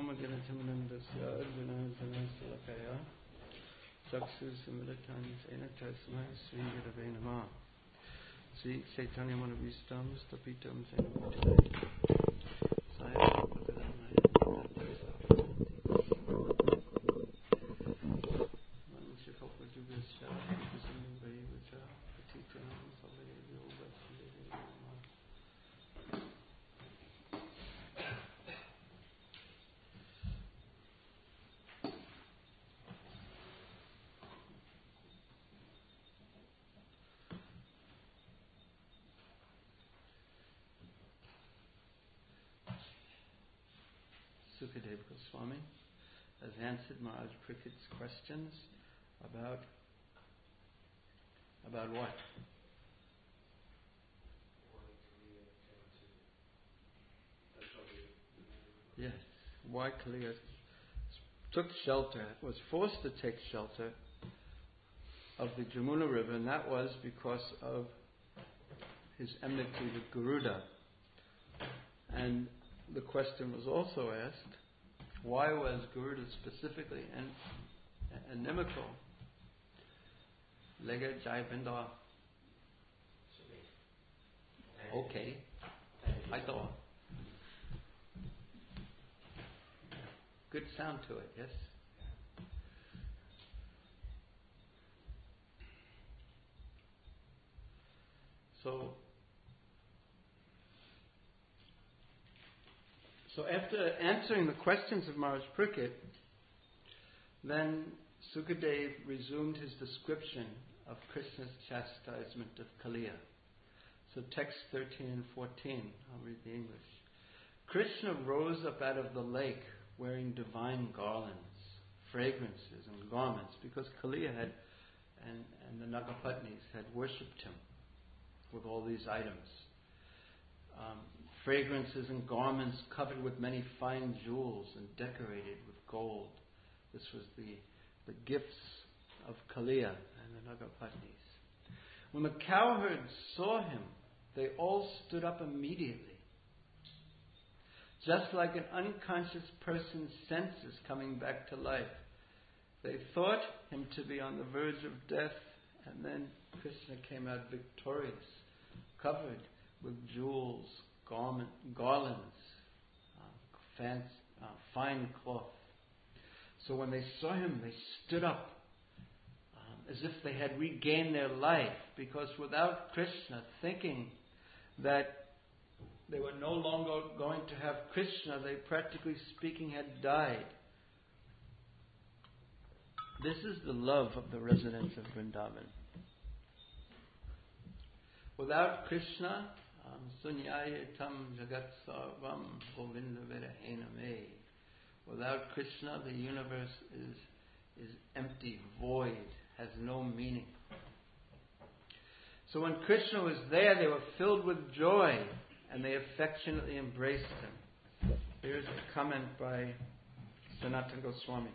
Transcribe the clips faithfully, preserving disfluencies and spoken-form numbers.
Samaganatamnandasya Arjuna Janasalakaya Chaksu Similatan Sena Tasmai Sri Gurave Namah Sri Chaitanya Manavistam Stapitam Sena Bhutale Saya Padaramaya Mancha Kalpajugasya Kusumu Vaivata Patitanam Salayavyo Vasudeve Namah. Sukadeva Goswami has answered Maharaj Parikshit's questions about about what? Yes, why Kaliya took shelter, was forced to take shelter of the Jamuna River, and that was because of his enmity to Garuda. And the question was also asked, why was Garuda specifically en- inimical? Lega Jai Binda. Okay. I thought. Good sound to it, yes? So, so after answering the questions of Maharaj Parikshit, then Sukadev resumed his description of Krishna's chastisement of Kaliya. So text thirteen and fourteen, I'll read the English. Krishna rose up out of the lake wearing divine garlands, fragrances and garments, because Kaliya had, and, and the Nagapatnis had worshipped him with all these items. Um, fragrances and garments covered with many fine jewels and decorated with gold. This was the, the gifts of Kaliya and the Nagapatnis. When the cowherds saw him, they all stood up immediately. Just like an unconscious person's senses coming back to life. They thought him to be on the verge of death, and then Krishna came out victorious, covered with jewels, garment, garlands, uh, fancy, uh, fine cloth. So when they saw him, they stood up um, as if they had regained their life, because without Krishna, thinking that they were no longer going to have Krishna, they practically speaking had died. This is the love of the residents of Vrindavan. Without Krishna, sunyayatam jagat sarvam govinda virahename. Without Krishna, the universe is, is empty, void, has no meaning. So when Krishna was there, they were filled with joy, and they affectionately embraced him. Here's a comment by Sanatana Goswami.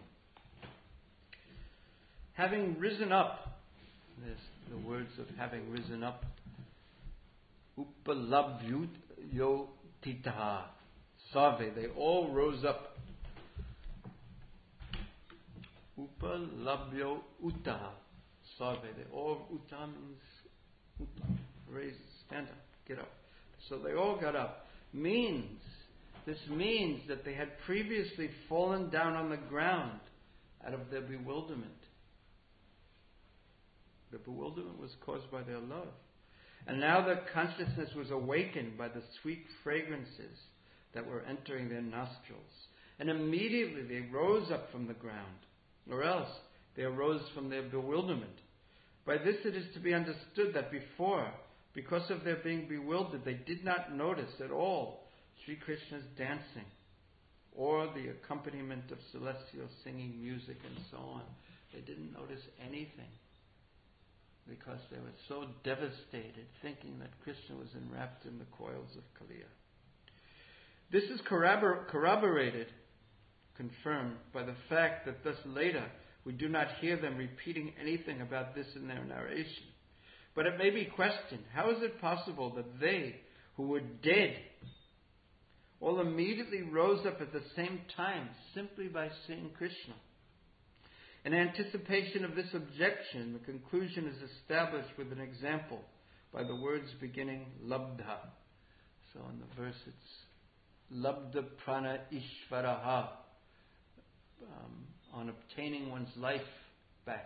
Having risen up, there's the words of having risen up, upalabhyut yo titaha sarve, they all rose up. Upalabhyo uttaha sarve, they all, uttaha means uttaha, raise, stand up, get up. So they all got up. Means, this means that they had previously fallen down on the ground out of their bewilderment. The bewilderment was caused by their love. And now their consciousness was awakened by the sweet fragrances that were entering their nostrils. And immediately they rose up from the ground. Or else, they arose from their bewilderment. By this it is to be understood that before, because of their being bewildered, they did not notice at all Sri Krishna's dancing or the accompaniment of celestial singing, music and so on. They didn't notice anything because they were so devastated thinking that Krishna was enwrapped in the coils of Kaliya. This is corrobor- corroborated, confirmed by the fact that thus later we do not hear them repeating anything about this in their narration. But it may be questioned, how is it possible that they, who were dead, all immediately rose up at the same time, simply by seeing Krishna. In anticipation of this objection, the conclusion is established with an example by the words beginning Labdha. So in the verse it's Labdha Prana Ishvaraha, um, on obtaining one's life back.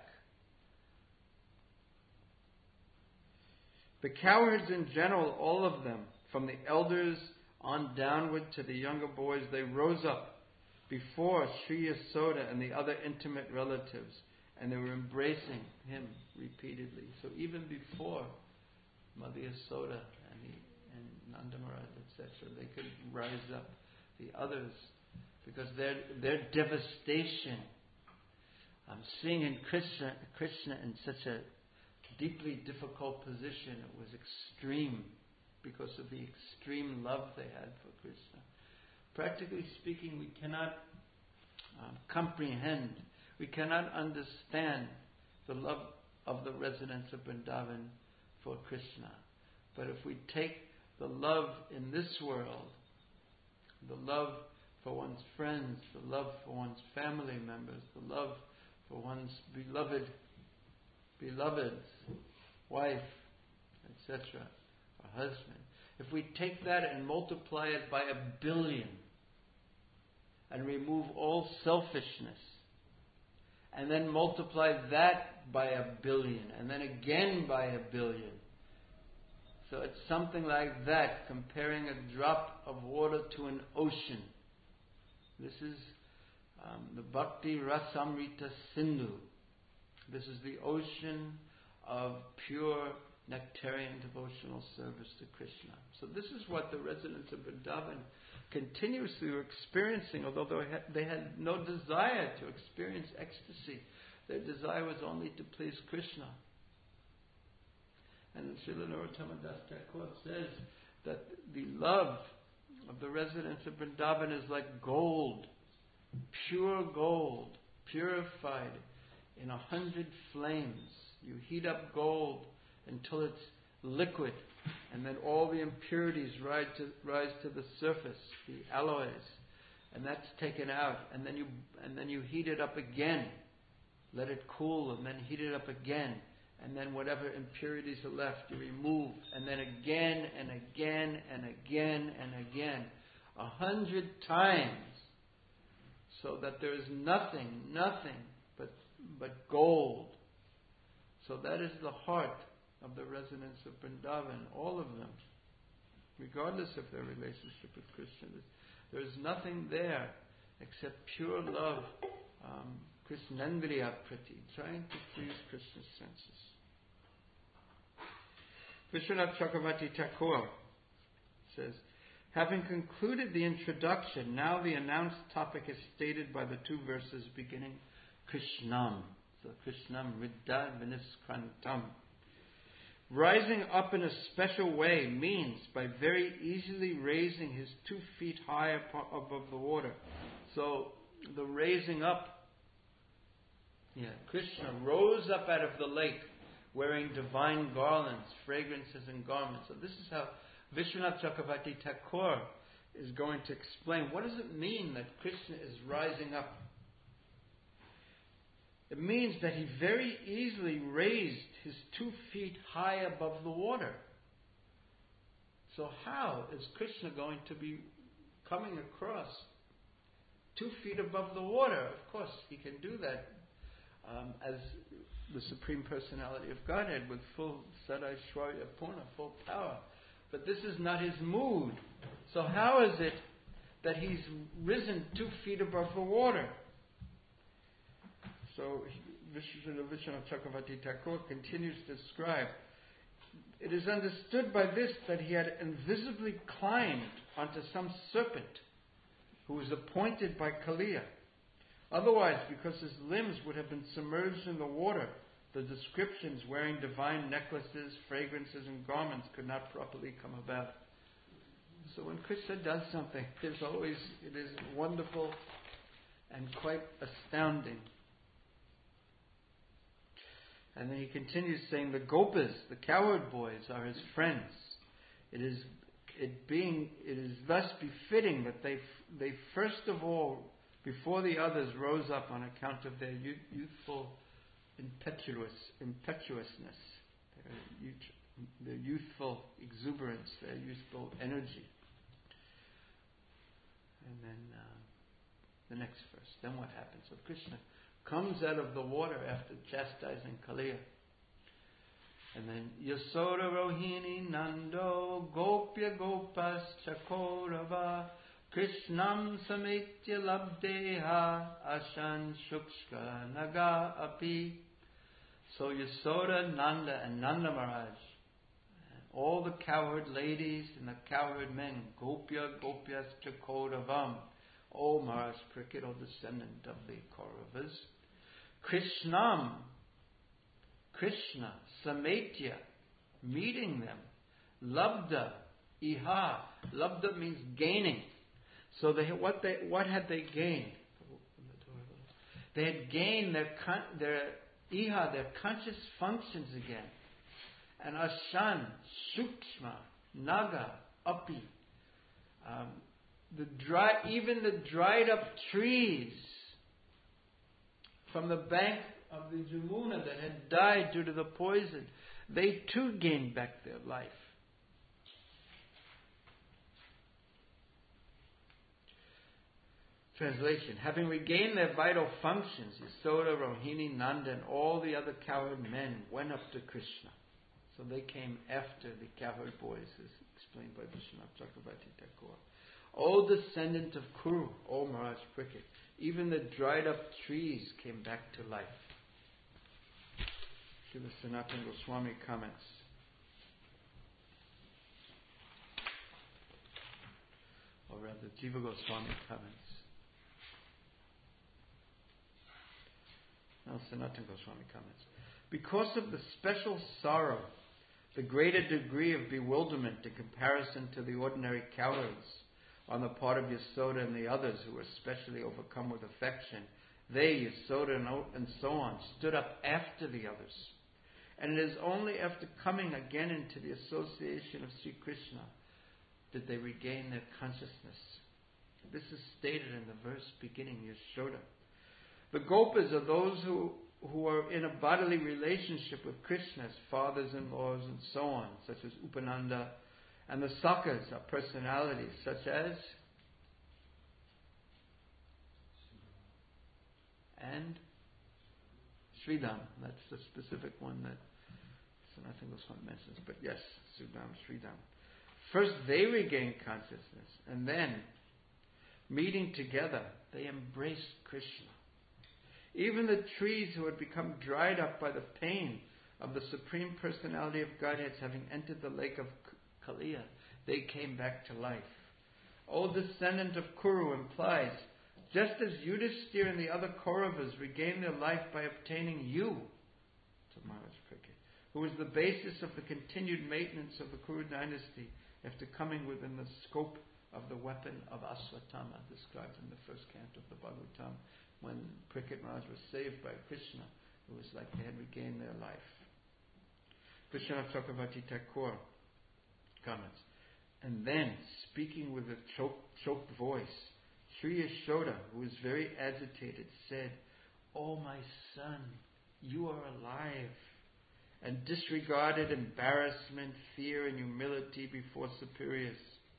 The cowards in general, all of them, from the elders on downward to the younger boys, they rose up before Sri Yasoda and the other intimate relatives, and they were embracing him repeatedly. So even before Mother Yasoda and, the, and Nanda Maharaj, et cetera, they could rise up. The others, because their their devastation, um, seeing in Krishna, Krishna in such a deeply difficult position, it was extreme because of the extreme love they had for Krishna. Practically speaking, we cannot uh, comprehend, we cannot understand the love of the residents of Vrindavan for Krishna. But if we take the love in this world, the love for one's friends, the love for one's family members, the love for one's beloved, beloved's wife, et cetera, or husband, if we take that and multiply it by a billion, and remove all selfishness, and then multiply that by a billion, and then again by a billion. So it's something like that, comparing a drop of water to an ocean. This is um, the Bhakti Rasamrita Sindhu. This is the ocean of pure nectarian devotional service to Krishna. So this is what the residents of Vrindavan continuously were experiencing, although they had, they had no desire to experience ecstasy. Their desire was only to please Krishna. And Srila Narottama Das Thakur says that the love of the residents of Vrindavan is like gold, pure gold, purified in a hundred flames. You heat up gold until it's liquid, and then all the impurities rise to, rise to the surface, the alloys, and that's taken out, and then you and then you heat it up again, let it cool, and then heat it up again, and then whatever impurities are left you remove, and then again and again and again and again, a hundred times, so that there is nothing, nothing but but gold. So that is the heart of the residents of Vrindavan, all of them, regardless of their relationship with Krishna. There is nothing there except pure love, um, Krishnandriya Prati, trying to please Krishna's senses. Vishwanath Chakravarti Thakur says, having concluded the introduction, now the announced topic is stated by the two verses beginning Krishnam. So Krishnam Riddha Viniskrantam. Rising up in a special way means by very easily raising his two feet high above the water. So the raising up, yeah, Krishna rose up out of the lake wearing divine garlands, fragrances and garments. So this is how Vishwanath Chakravarti Thakur is going to explain. What does it mean that Krishna is rising up? It means that he very easily raised his two feet high above the water. So how is Krishna going to be coming across two feet above the water? Of course, he can do that um, as the Supreme Personality of Godhead with full Sadaishwarya Purna, full power. But this is not his mood. So how is it that he's risen two feet above the water? So Vishwanath Chakravarti Thakur continues to describe, it is understood by this that he had invisibly climbed onto some serpent who was appointed by Kaliya. Otherwise, because his limbs would have been submerged in the water, the descriptions wearing divine necklaces, fragrances and garments could not properly come about. So when Krishna does something, it is always, it is wonderful and quite astounding. And then he continues saying, the gopas, the coward boys, are his friends. It is it being, it is thus befitting that they, they first of all, before the others, rose up on account of their youth, youthful impetuous, impetuousness, their, youth, their youthful exuberance, their youthful energy. And then uh, the next verse. Then what happens? So Krishna comes out of the water after chastising Kaliya. And then Yasoda Rohini Nando Gopya Gopas Chakorava Krishnam Samitya Labdeha Ashan Shukshka Naga Api. So Yasoda, Nanda, and Nanda Maharaj, all the cowherd ladies and the cowherd men, Gopya Gopyas Chakoravam, O Maharaj Parikshit, O descendant of the Kauravas, Krishnam, Krishna, Sametya, meeting them, Labda, Iha. Labda means gaining. So they, what they what had they gained? They had gained their their Iha, their conscious functions again. And Ashan, Shukshma, Naga, Api. Um, the dry, even the dried up trees from the bank of the Jamuna that had died due to the poison, they too gained back their life. Translation: having regained their vital functions, Yasoda, Rohini, Nanda, and all the other cowherd men went up to Krishna. So they came after the cowherd boys, as explained by Vishwanath Chakravarti Thakur. O descendant of Kuru, O Maharaj Parikshit, even the dried up trees came back to life. Srila Sanatana Goswami comments. Or rather, Jiva Goswami comments. Now Sanatana Goswami comments. Because of the special sorrow, the greater degree of bewilderment in comparison to the ordinary cowherds on the part of Yasoda and the others who were especially overcome with affection, they, Yasoda and so on, stood up after the others. And it is only after coming again into the association of Sri Krishna did they regain their consciousness. This is stated in the verse beginning Yashoda. The Gopas are those who, who are in a bodily relationship with Krishna as fathers-in-laws and so on, such as Upananda. And the Sakhas are personalities such as and Sridham. That's the specific one that Sanatana Goswami mentions. But yes, Sudam, Sridham. First they regain consciousness, and then, meeting together, they embraced Krishna. Even the trees who had become dried up by the pain of the Supreme Personality of Godhead having entered the lake of Kaliya, they came back to life. O descendant of Kuru implies, just as Yudhisthira and the other Kauravas regained their life by obtaining you, to Maharaj Parikshit, who was the basis of the continued maintenance of the Kuru dynasty after coming within the scope of the weapon of Aswatthama, described in the first canto of the Bhagavatam, when Parikshit Maharaj was saved by Krishna. It was like they had regained their life. Vishwanath Chakravarti Thakur comments, and then, speaking with a choked, choked voice, Sri Yashoda, who was very agitated, said, "O my son, you are alive," and disregarded embarrassment, fear, and humility before superiors.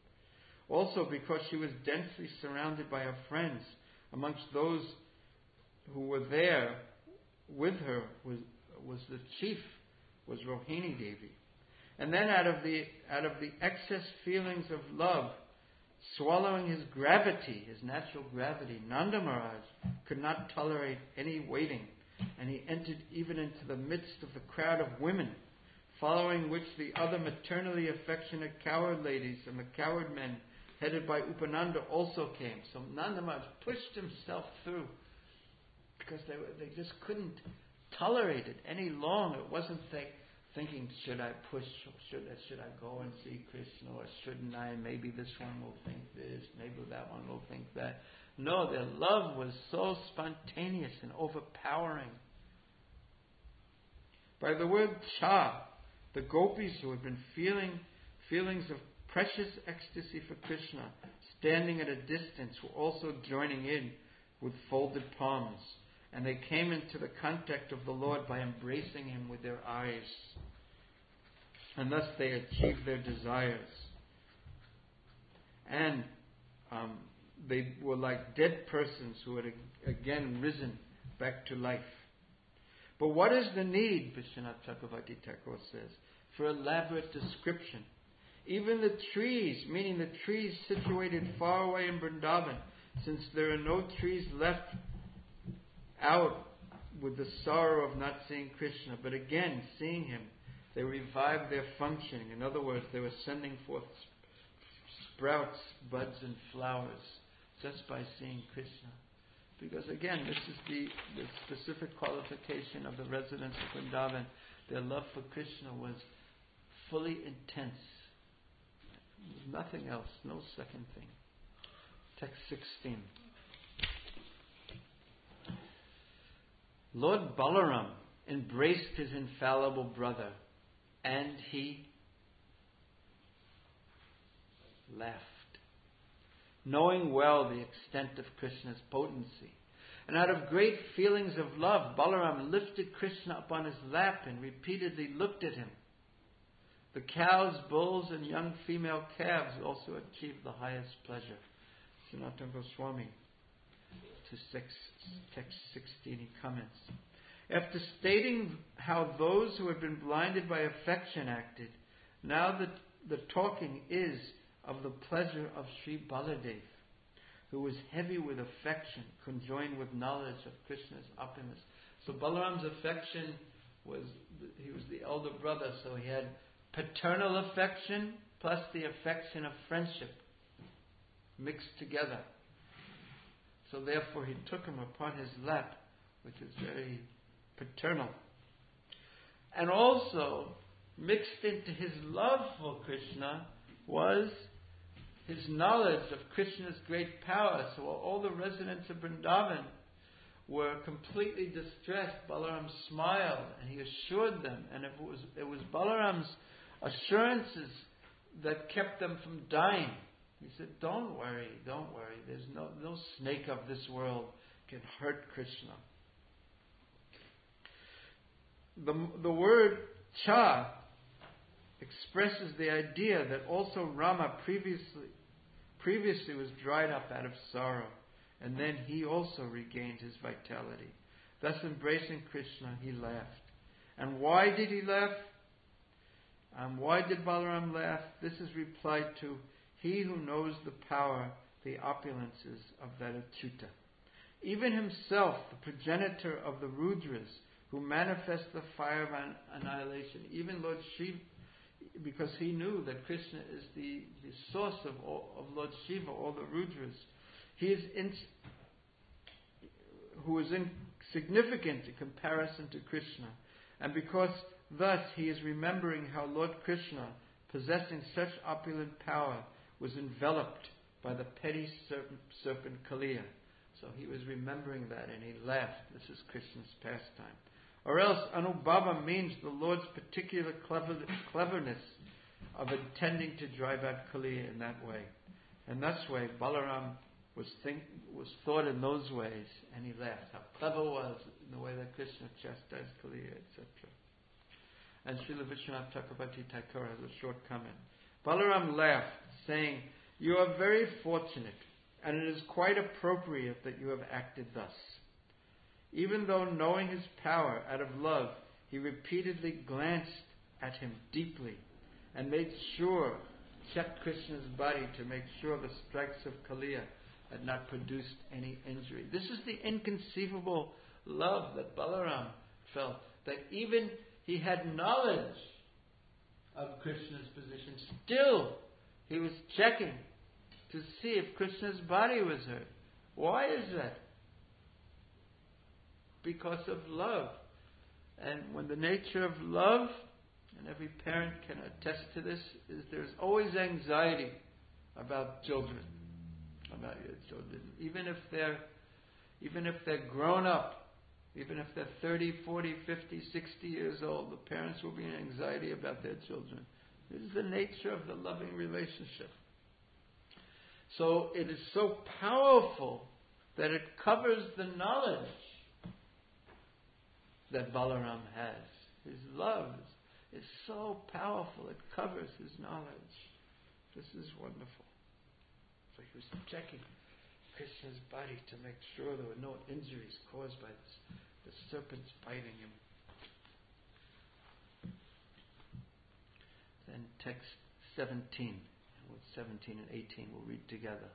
Also, because she was densely surrounded by her friends, amongst those who were there with her was was the chief, was Rohini Devi. And then out of the out of the excess feelings of love, swallowing his gravity, his natural gravity, Nanda Maharaj could not tolerate any waiting, and he entered even into the midst of the crowd of women, following which the other maternally affectionate cowherd ladies and the cowherd men, headed by Upananda, also came. So Nanda Maharaj pushed himself through because they were, they just couldn't tolerate it any longer. It wasn't they thinking, should I push, should I, should I go and see Krishna, or shouldn't I? Maybe this one will think this, maybe that one will think that. No, their love was so spontaneous and overpowering. By the word cha, the gopis who had been feeling feelings of precious ecstasy for Krishna, standing at a distance, were also joining in with folded palms. And they came into the contact of the Lord by embracing Him with their eyes. And thus they achieved their desires. And um, they were like dead persons who had again risen back to life. But what is the need, Vishwanath Chakravarti Thakur says, for elaborate description? Even the trees, meaning the trees situated far away in Vrindavan, since there are no trees left out with the sorrow of not seeing Krishna, but again, seeing Him, they revived their functioning. In other words, they were sending forth sprouts, buds and flowers just by seeing Krishna. Because again, this is the, the specific qualification of the residents of Vrindavan. Their love for Krishna was fully intense. Nothing else, no second thing. Text sixteen. Lord Balaram embraced his infallible brother, and he laughed, knowing well the extent of Krishna's potency. And out of great feelings of love, Balaram lifted Krishna up on his lap and repeatedly looked at him. The cows, bulls, and young female calves also achieved the highest pleasure. Sanatana Goswami, to six, text sixteen, he comments. After stating how those who had been blinded by affection acted, now the, the talking is of the pleasure of Sri Baladev, who was heavy with affection, conjoined with knowledge of Krishna's opulence. So Balaram's affection was, he was the elder brother, so he had paternal affection plus the affection of friendship mixed together. So therefore he took him upon his lap, which is very paternal. And also, mixed into his love for Krishna was his knowledge of Krishna's great power. So while all the residents of Vrindavan were completely distressed, Balaram smiled and he assured them. And it was, it was Balaram's assurances that kept them from dying. He said, don't worry, don't worry. There's no, no snake of this world can hurt Krishna. The, the word cha expresses the idea that also Rama previously previously was dried up out of sorrow, and then he also regained his vitality. Thus embracing Krishna, he laughed. And why did he laugh? Um, why did Balaram laugh? This is replied to, he who knows the power, the opulences of that Achyuta. Even himself, the progenitor of the Rudras, who manifest the fire of annihilation, even Lord Shiva, because he knew that Krishna is the, the source of, all, of Lord Shiva, all the Rudras, he is in, who is insignificant in comparison to Krishna. And because thus he is remembering how Lord Krishna, possessing such opulent power, was enveloped by the petty serpent, serpent Kaliya. So he was remembering that and he laughed. This is Krishna's pastime. Or else Anubhava means the Lord's particular clever, cleverness of intending to drive out Kaliya in that way. And that's way Balaram was think, was thought in those ways, and he laughed. How clever was in the way that Krishna chastised Kaliya, et cetera. And Srila Vishwanath Chakravarti Thakur has a short comment. Balaram laughed, saying, you are very fortunate, and it is quite appropriate that you have acted thus. Even though knowing his power out of love, he repeatedly glanced at him deeply and made sure, checked Krishna's body to make sure the strikes of Kaliya had not produced any injury. This is the inconceivable love that Balaram felt, that even he had knowledge of Krishna's position, still he was checking to see if Krishna's body was hurt. Why is that? Because of love. And when the nature of love, and every parent can attest to this, is there's always anxiety about children, about your children. Even if they're, even if they're grown up, even if they're thirty, forty, fifty, sixty years old, the parents will be in anxiety about their children. This is the nature of the loving relationship. So it is so powerful that it covers the knowledge that Balaram has. His love is so powerful, it covers his knowledge. This is wonderful. So he was checking Krishna's body to make sure there were no injuries caused by this, the serpents biting him. Then text seventeen, with seventeen and eighteen we'll read together.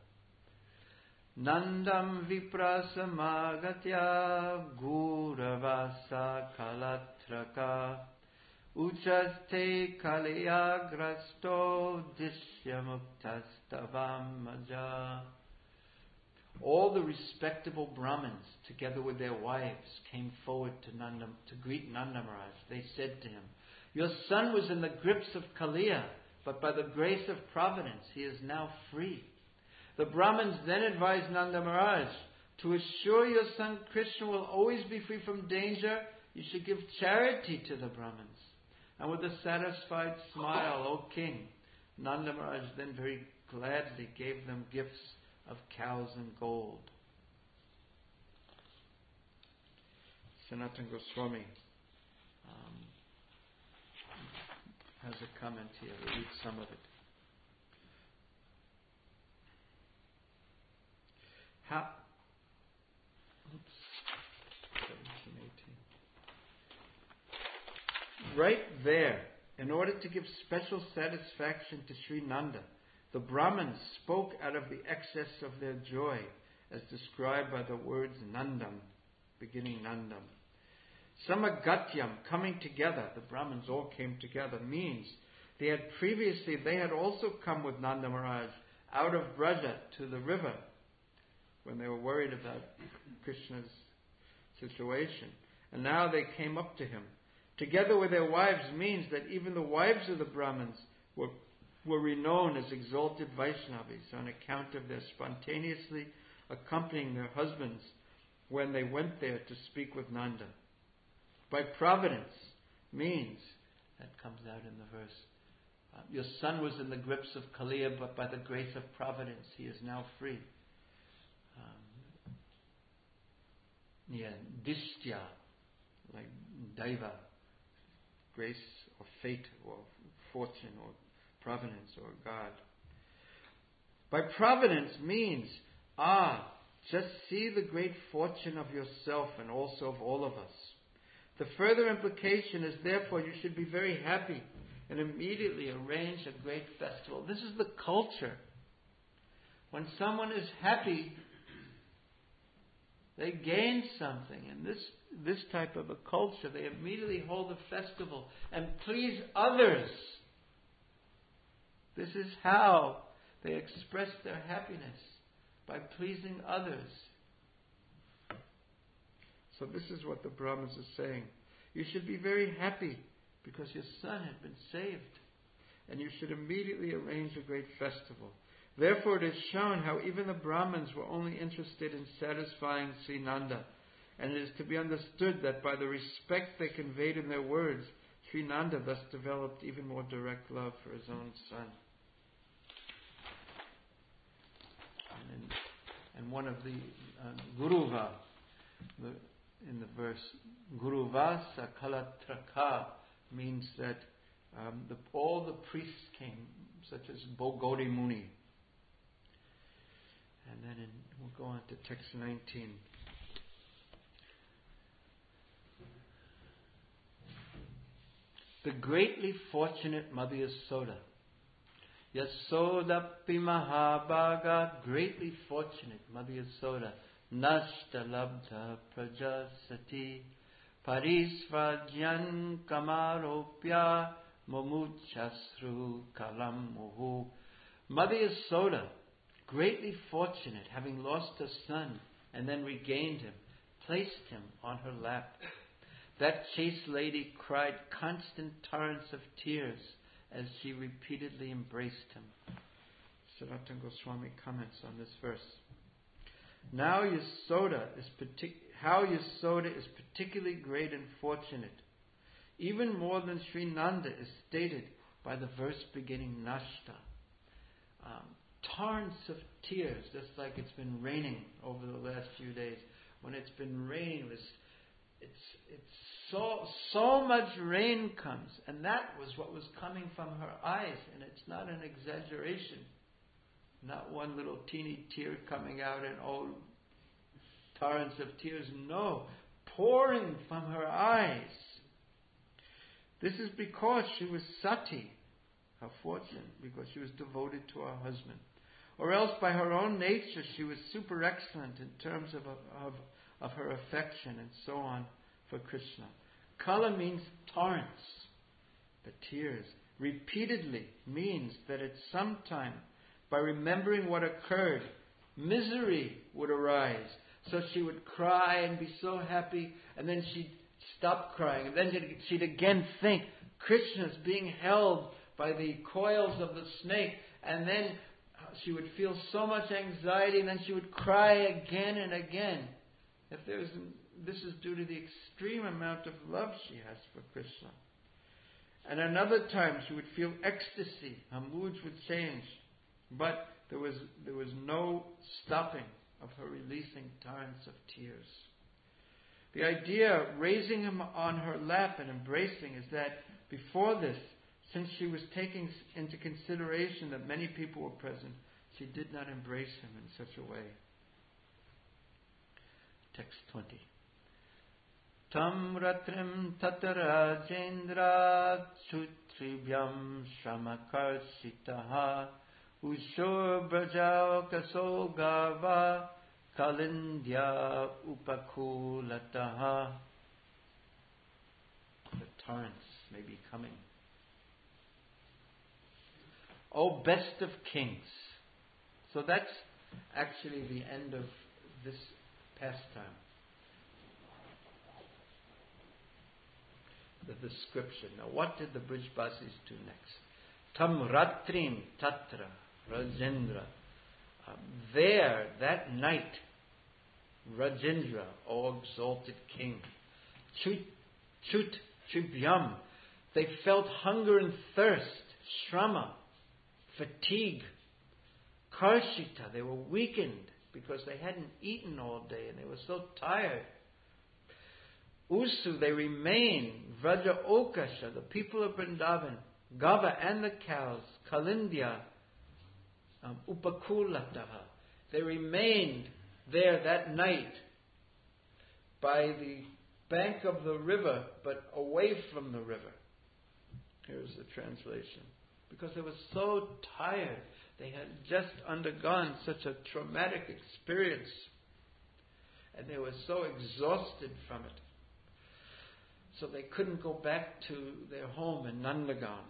Nandam viprasamagatya guravasa kalatraka uchaste kaliyagrasto dishyamuktastavam maja. All the respectable Brahmins, together with their wives, came forward to Nanda, to greet Nanda Maharaj. They said to him, "Your son was in the grips of Kaliya, but by the grace of providence, he is now free." The Brahmins then advised Nanda Maharaj, "To assure your son Krishna will always be free from danger, you should give charity to the Brahmins." And with a satisfied smile, "O king," Nanda Maharaj then very gladly gave them gifts of cows and gold. Sanatana Goswami um, has a comment here. We'll read some of it. How, oops, seventeen, eighteen. Right there, in order to give special satisfaction to Sri Nanda, the Brahmins spoke out of the excess of their joy, as described by the words Nandam, beginning Nandam. Samagatyam, coming together, the Brahmins all came together, means they had previously, they had also come with Nanda Maharaj out of Braja to the river when they were worried about Krishna's situation. And now they came up to him. Together with their wives means that even the wives of the Brahmins were, were renowned as exalted Vaishnavis on account of their spontaneously accompanying their husbands when they went there to speak with Nanda. By providence means, that comes out in the verse, uh, your son was in the grips of Kaliya, but by the grace of providence he is now free. Um, yeah, Dishtya, like Daiva, grace or fate or fortune or providence or God. By providence means, ah, just see the great fortune of yourself and also of all of us. The further implication is therefore you should be very happy and immediately arrange a great festival. This is the culture. When someone is happy, they gain something. And this, this type of a culture, they immediately hold a festival and please others. This is how they express their happiness, by pleasing others. So this is what the Brahmins are saying. You should be very happy because your son had been saved. And you should immediately arrange a great festival. Therefore it is shown how even the Brahmins were only interested in satisfying Sri Nanda. And it is to be understood that by the respect they conveyed in their words, Sri Nanda thus developed even more direct love for his own son. And, and one of the uh, Guruva, the, in the verse, Guruva Sakalatraka, means that um, the, all the priests came, such as Bogodi Muni. And then in, we'll go on to text nineteen. The greatly fortunate Mother Yasoda. Yasoda Mahabhaga, greatly fortunate Mother Yasoda. Nashta labdha prajasati parisvajyan kamaropya momuchasru kalamuhu. Mother Yasoda, greatly fortunate, having lost her son and then regained him, placed him on her lap. That chaste lady cried constant torrents of tears as she repeatedly embraced him. Sanatana Goswami comments on this verse. Now Yasoda is partic- how Yasoda is particularly great and fortunate. Even more than Sri Nanda is stated by the verse beginning Nashta. Um, torrents of tears, just like it's been raining over the last few days. When it's been raining, this, it's it's so so much rain comes, and that was what was coming from her eyes, and it's not an exaggeration. Not one little teeny tear coming out and oh, torrents of tears. No, pouring from her eyes. This is because she was sati, her fortune, because she was devoted to her husband. Or else by her own nature she was super excellent in terms of, of, of her affection and so on for Krishna. Kala means torrents, but tears. Repeatedly means that at some time, by remembering what occurred, misery would arise. So she would cry and be so happy, and then she'd stop crying. And then she'd again think, Krishna's being held by the coils of the snake. And then she would feel so much anxiety, and then she would cry again and again. If there's, this is due to the extreme amount of love she has for Krishna. And another time she would feel ecstasy. Her moods would change. But there was there was no stopping of her releasing torrents of tears. The idea of raising him on her lap and embracing is that before this, since she was taking into consideration that many people were present, she did not embrace him in such a way. Text twenty. Tam ratrim tatarajendra chutribhyam shramakarshitaha Ushur brajao kaso gava kalindya upakulataha. The torrents may be coming. O best of kings. So that's actually the end of this pastime. The description. Now what did the Brijbasis do next? Tam ratrim tatra Rajendra. Um, there, that night, Rajendra, O exalted king, Chut, chut, tribhyam, they felt hunger and thirst, shrama, fatigue, karshita, they were weakened because they hadn't eaten all day and they were so tired. Usu, they remain, Vraja Okasha, the people of Vrindavan, Gava and the cows, Kalindya, um, Upakulataha. They remained there that night by the bank of the river, but away from the river. Here's the translation. Because they were so tired. They had just undergone such a traumatic experience. And they were so exhausted from it. So they couldn't go back to their home in Nandagan.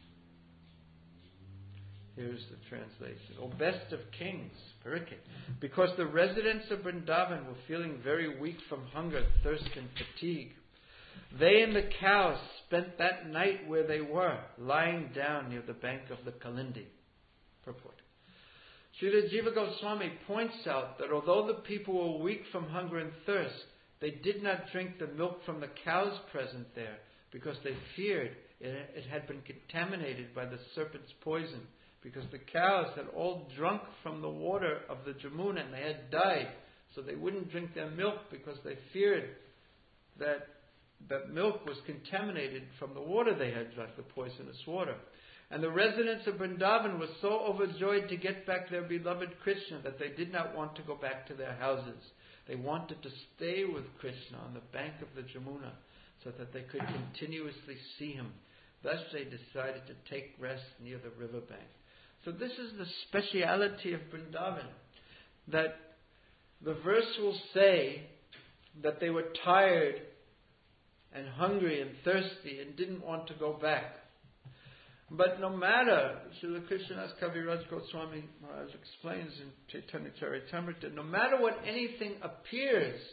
Here's the translation. O best of kings, Parikit, because the residents of Vrindavan were feeling very weak from hunger, thirst and fatigue, they and the cows spent that night where they were, lying down near the bank of the Kalindi. Purport. Srila Jiva Goswami points out that although the people were weak from hunger and thirst, they did not drink the milk from the cows present there because they feared it, it had been contaminated by the serpent's poison. Because the cows had all drunk from the water of the Jamuna and they had died. So they wouldn't drink their milk because they feared that that milk was contaminated from the water they had drunk, the poisonous water. And the residents of Vrindavan were so overjoyed to get back their beloved Krishna that they did not want to go back to their houses. They wanted to stay with Krishna on the bank of the Jamuna so that they could continuously see him. Thus they decided to take rest near the riverbank. So this is the speciality of Vrindavan, that the verse will say that they were tired and hungry and thirsty and didn't want to go back. But no matter, Srila Krishnadas Kaviraj Goswami Maharaj explains in Chaitanya Charitamrita, no matter what anything appears,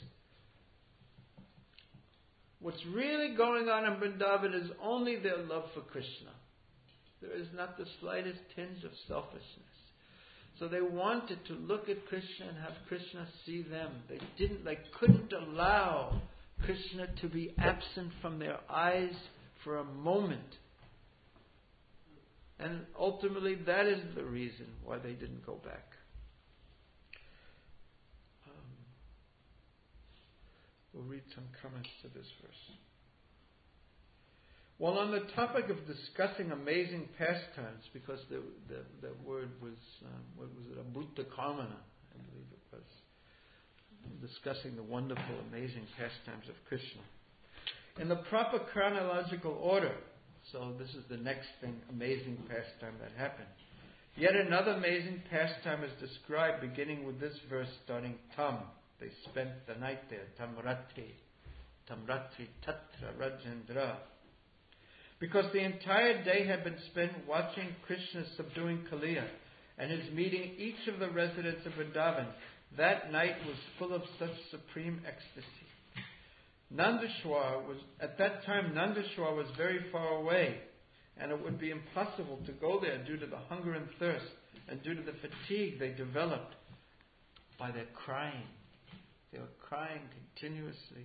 what's really going on in Vrindavan is only their love for Krishna. There is not the slightest tinge of selfishness. So they wanted to look at Krishna and have Krishna see them. They didn't, they couldn't allow Krishna to be absent from their eyes for a moment. And ultimately, that is the reason why they didn't go back. Um, we'll read some comments to this verse. Well, on the topic of discussing amazing pastimes, because the the, the word was, um, what was it, Abhuta Kamana, I believe it was, discussing the wonderful, amazing pastimes of Krishna. In the proper chronological order, so this is the next thing, amazing pastime that happened. Yet another amazing pastime is described beginning with this verse starting Tam. They spent the night there, Tamratri, Tamratri Tatra Rajendra. Because the entire day had been spent watching Krishna subduing Kaliya and his meeting each of the residents of Vrindavan, that night was full of such supreme ecstasy. Nandeshwar was, at that time, Nandeshwar was very far away, and it would be impossible to go there due to the hunger and thirst, and due to the fatigue they developed by their crying. They were crying continuously.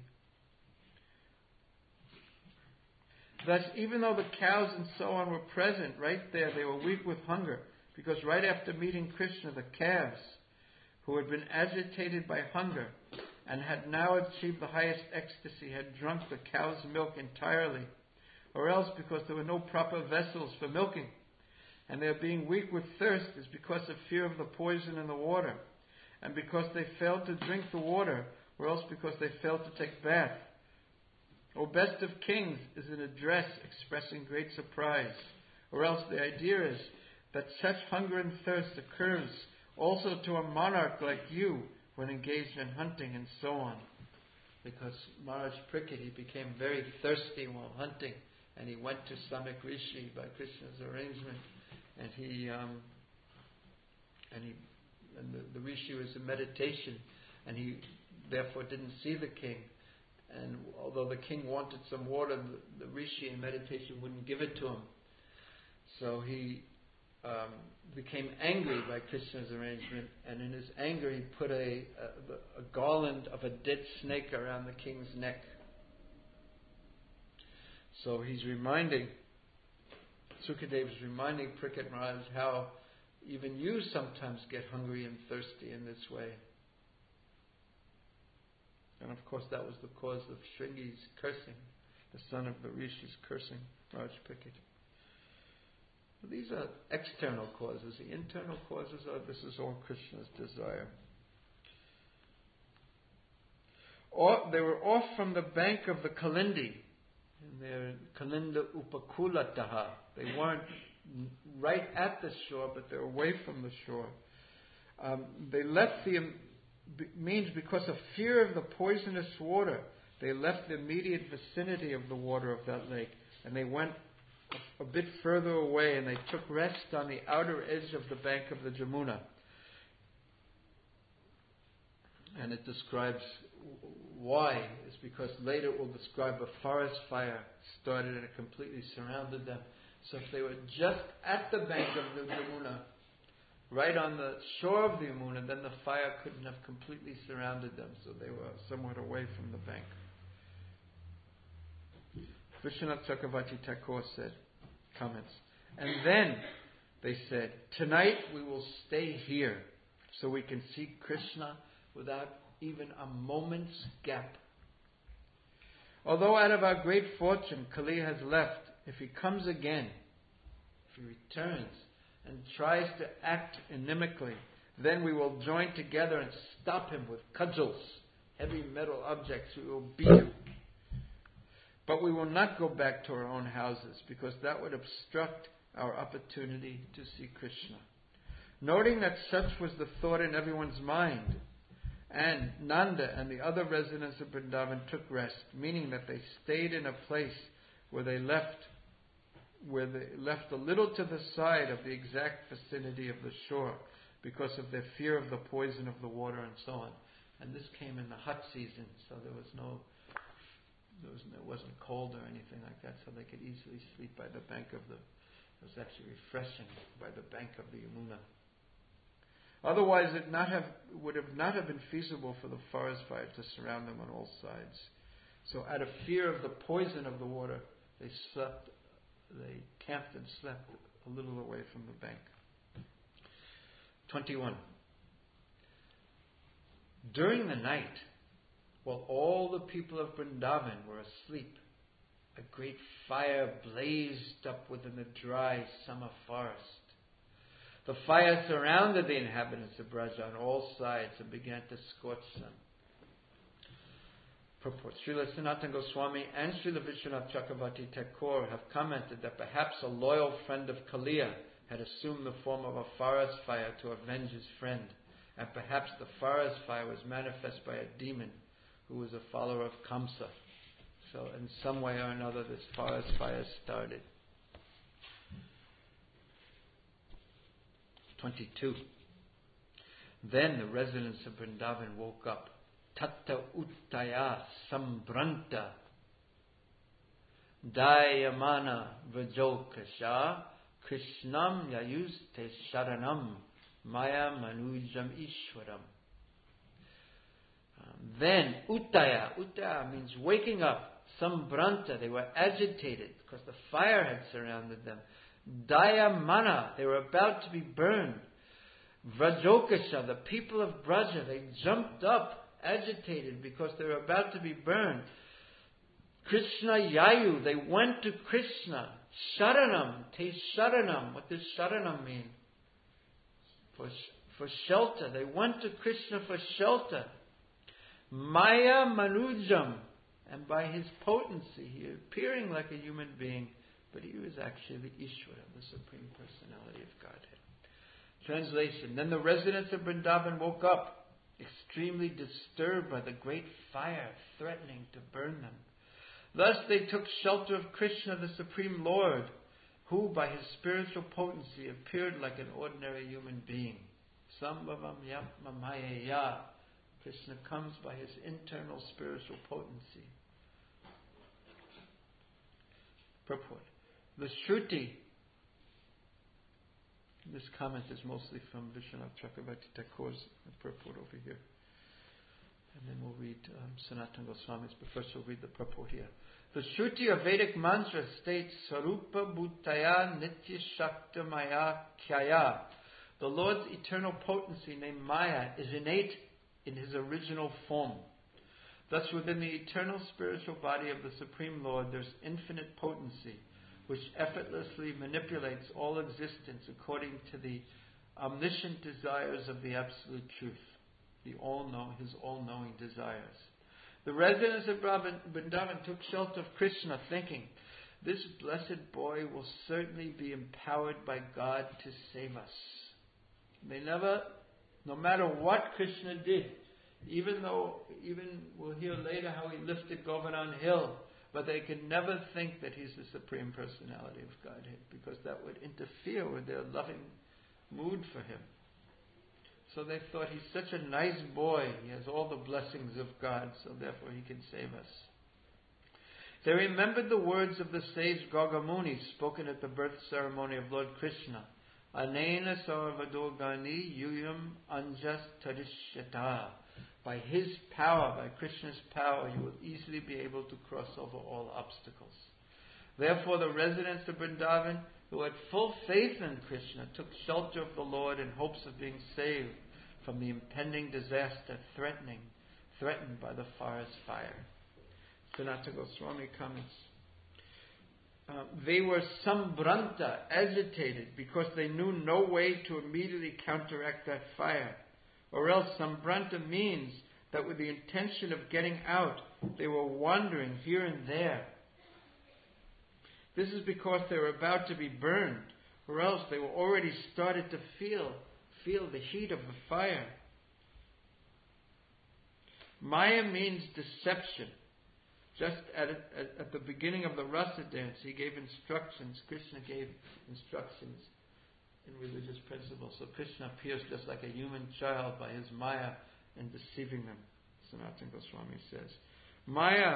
Thus, even though the cows and so on were present right there, they were weak with hunger, because right after meeting Krishna, the calves, who had been agitated by hunger, and had now achieved the highest ecstasy, had drunk the cow's milk entirely, or else because there were no proper vessels for milking, and their being weak with thirst is because of fear of the poison in the water, and because they failed to drink the water, or else because they failed to take bath. O best of kings is an address expressing great surprise, or else the idea is that such hunger and thirst occurs also to a monarch like you, when engaged in hunting and so on. Because Maharaj Parikshit, he became very thirsty while hunting, and he went to Samik Rishi by Krishna's arrangement, and he um, and he and the, the Rishi was in meditation, and he therefore didn't see the king. And although the king wanted some water, the, the Rishi in meditation wouldn't give it to him. So he Um, became angry by Krishna's arrangement, and in his anger he put a, a, a garland of a dead snake around the king's neck. So he's reminding, Sukadeva is reminding Parikshit Maharaj how even you sometimes get hungry and thirsty in this way. And of course that was the cause of Shringi's cursing, the son of the Rishi's cursing Maharaj Parikshit. These are external causes. The internal causes are, this is all Krishna's desire. Or, they were off from the bank of the Kalindi. And they're Kalinda Upakulataha. They weren't right at the shore, but they're away from the shore. Um, they left the, means because of fear of the poisonous water, they left the immediate vicinity of the water of that lake, and they went a bit further away, and they took rest on the outer edge of the bank of the Jamuna. And it describes why. It's because later it will describe a forest fire started and it completely surrounded them. So if they were just at the bank of the Jamuna, right on the shore of the Yamuna, then the fire couldn't have completely surrounded them. So they were somewhat away from the bank. Vishwanath Chakravarti Thakur said, comments, and then they said, tonight we will stay here so we can see Krishna without even a moment's gap. Although out of our great fortune Kali has left, if he comes again, if he returns and tries to act inimically, then we will join together and stop him with cudgels, heavy metal objects. We will beat him. But we will not go back to our own houses, because that would obstruct our opportunity to see Krishna. Noting that such was the thought in everyone's mind, and Nanda and the other residents of Vrindavan took rest, meaning that they stayed in a place where they left where they left a little to the side of the exact vicinity of the shore, because of their fear of the poison of the water and so on. And this came in the hot season, so there was no There was, it wasn't cold or anything like that, so they could easily sleep by the bank of the... It was actually refreshing by the bank of the Yamuna. Otherwise, it not have would have not have been feasible for the forest fire to surround them on all sides. So, out of fear of the poison of the water, they slept, they camped and slept a little away from the bank. twenty-one. During the night, while all the people of Vrindavan were asleep, a great fire blazed up within the dry summer forest. The fire surrounded the inhabitants of Braja on all sides and began to scorch them. Purport. Srila Sanatana Goswami and Srila Vishwanath Chakravarti Thakur have commented that perhaps a loyal friend of Kaliya had assumed the form of a forest fire to avenge his friend, and perhaps the forest fire was manifest by a demon who was a follower of Kamsa. So in some way or another this forest fire started. twenty-two. Then the residents of Vrindavan woke up. Tatta uttaya sambranta dayamana vrajokasha krishnam yayuste sharanam maya manujam ishwaram. Um, then uttaya, uttaya means waking up. Sambranta, they were agitated because the fire had surrounded them. Dayamana, they were about to be burned. Vrajokasha, the people of Braja, they jumped up, agitated because they were about to be burned. Krishna Yayu, they went to Krishna. Sharanam, te sharanam. What does sharanam mean? For, for shelter. They went to Krishna for shelter. Maya Manujam, and by his potency, he appearing like a human being, but he was actually the Ishvara, the Supreme Personality of Godhead. Translation. Then the residents of Vrindavan woke up, extremely disturbed by the great fire threatening to burn them. Thus they took shelter of Krishna, the Supreme Lord, who by his spiritual potency appeared like an ordinary human being. Sambhavam yapma mayaya. Krishna comes by his internal spiritual potency. Purport. The Shruti, this comment is mostly from Vishwanath Chakravarti Thakur's purport over here. And then we'll read um, Sanatana Goswami's, but first we'll read the purport here. The Shruti or Vedic mantra states, Sarupa Bhutaya Nitya Shakta Maya Khyaya. The Lord's eternal potency named Maya is innate in his original form. Thus within the eternal spiritual body of the Supreme Lord there's infinite potency, which effortlessly manipulates all existence according to the omniscient desires of the Absolute Truth, the all-know, his all-knowing desires. The residents of Vrindavan took shelter of Krishna, thinking, this blessed boy will certainly be empowered by God to save us. They never, no matter what Krishna did, even though, even we'll hear later how he lifted Govardhan Hill, but they could never think that he's the Supreme Personality of Godhead, because that would interfere with their loving mood for him. So they thought, he's such a nice boy, he has all the blessings of God, so therefore he can save us. They remembered the words of the sage Gargamuni spoken at the birth ceremony of Lord Krishna. Anena sarvadogani yuyam anjas tarishyata. By his power, by Krishna's power, you will easily be able to cross over all obstacles. Therefore, the residents of Vrindavan, who had full faith in Krishna, took shelter of the Lord in hopes of being saved from the impending disaster threatening, threatened by the forest fire. Sanatana Goswami comments. Uh, they were sambranta, agitated, because they knew no way to immediately counteract that fire. Or else sambranta means that with the intention of getting out, they were wandering here and there. This is because they were about to be burned, or else they were already started to feel, feel the heat of the fire. Maya means deception. Just at, at, at the beginning of the rasa dance, he gave instructions, Krishna gave instructions in religious principles. So Krishna appears just like a human child by his Maya and deceiving them, Sanatana Goswami says. Maya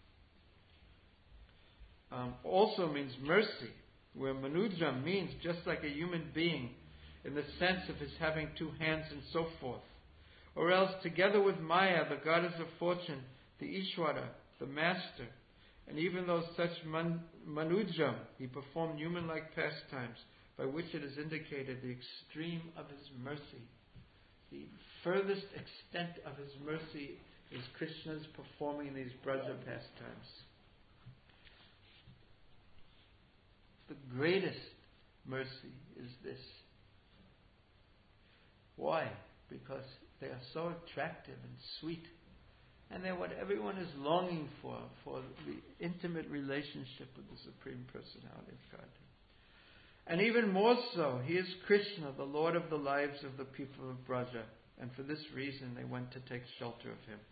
um, also means mercy, where Manujam means just like a human being in the sense of his having two hands and so forth. Or else, together with Maya, the goddess of fortune, the Ishvara, the master, and even though such man, Manujam, he performed human-like pastimes, by which it is indicated the extreme of His mercy. The furthest extent of His mercy is Krishna's performing these Braja pastimes. The greatest mercy is this. Why? Because they are so attractive and sweet. And they're what everyone is longing for, for the intimate relationship with the Supreme Personality of Godhead. And even more so, He is Krishna, the Lord of the lives of the people of Braja. And for this reason, they went to take shelter of Him.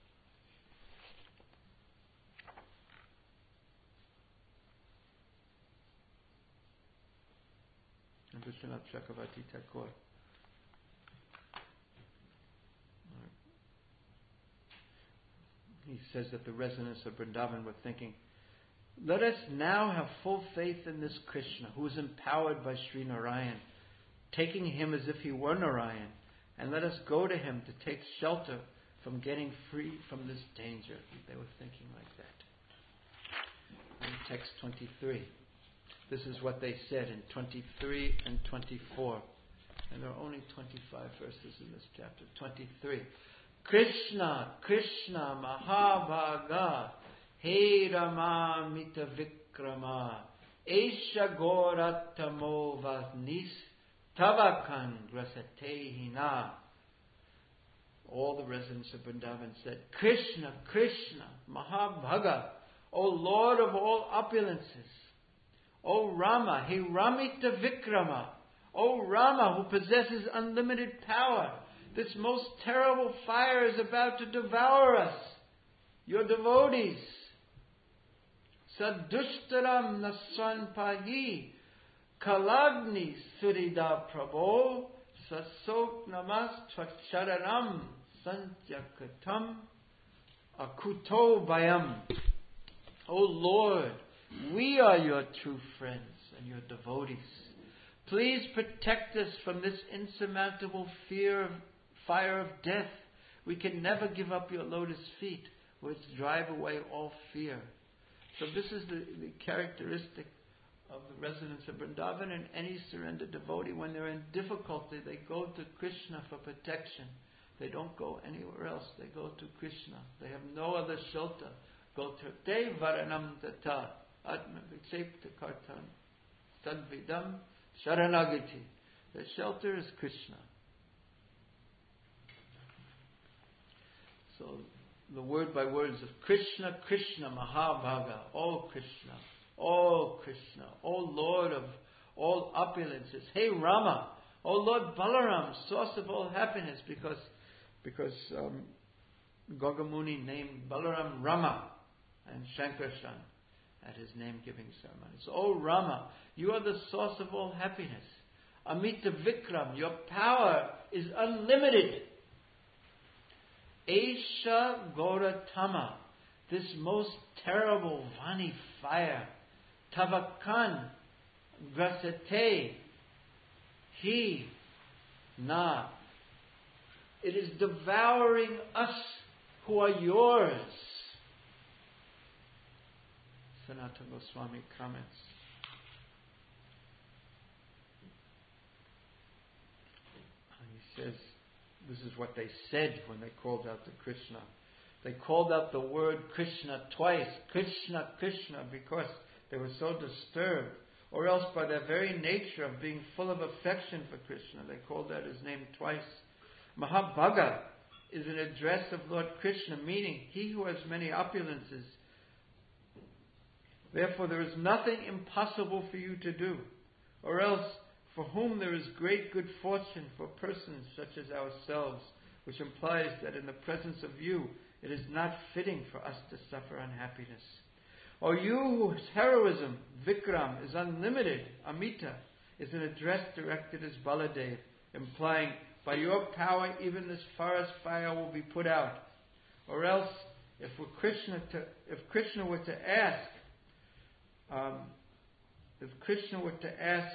And Vishwanath Chakravarti Thakur. He says that the residents of Vrindavan were thinking, let us now have full faith in this Krishna, who is empowered by Sri Narayan, taking Him as if He were Narayan, and let us go to Him to take shelter from getting free from this danger. They were thinking like that. In text twenty-three, this is what they said in twenty-three and twenty-four. And there are only twenty-five verses in this chapter. twenty-three. Krishna, Krishna, Mahabhaga, He Rama Mita Vikrama, Esha Goratamo Vasnis, Tavakan Grasatehina. All the residents of Vrindavan said, Krishna, Krishna, Mahabhaga, O Lord of all opulences, O Rama, He Ramita Vikrama, O Rama who possesses unlimited power. This most terrible fire is about to devour us, your devotees. Sadushtaram naswan pahi, kalagni surida prabho, sasok namas tvacharanam santyakatam akuto bayam. O Lord, we are your true friends and your devotees. Please protect us from this insurmountable fear of fire of death. We can never give up your lotus feet, which drive away all fear. So this is the, the characteristic of the residents of Vrindavan and any surrendered devotee. When they're in difficulty, they go to Krishna for protection. They don't go anywhere else. They go to Krishna. They have no other shelter. Go to Te Varanam Tata Atma Viksepta Kartan Tadvidam Sharanagati. The shelter is Krishna. So the word by words of Krishna, Krishna, Mahabhaga, all Krishna, all Krishna, all Lord of all opulences. Hey Rama, O Lord Balaram, source of all happiness, because because um, Gogamuni named Balaram Rama and Shankarshan at his name-giving ceremony. So, O Rama, you are the source of all happiness. Amita Vikram, your power is unlimited. Esha Goratama, this most terrible Vani fire, Tavakan Grasate, He, Na, it is devouring us who are yours. Sanatana Goswami comments. He says, this is what they said when they called out to Krishna. They called out the word Krishna twice. Krishna, Krishna, because they were so disturbed. Or else by their very nature of being full of affection for Krishna, they called out His name twice. Mahabhaga is an address of Lord Krishna, meaning He who has many opulences. Therefore there is nothing impossible for you to do. Or else, for whom there is great good fortune for persons such as ourselves, which implies that in the presence of you, it is not fitting for us to suffer unhappiness. Or you whose heroism, Vikram, is unlimited, Amita, is an address directed as Baladev, implying, by your power even this forest fire will be put out. Or else, if we're Krishna to, if Krishna were to ask, um, if Krishna were to ask,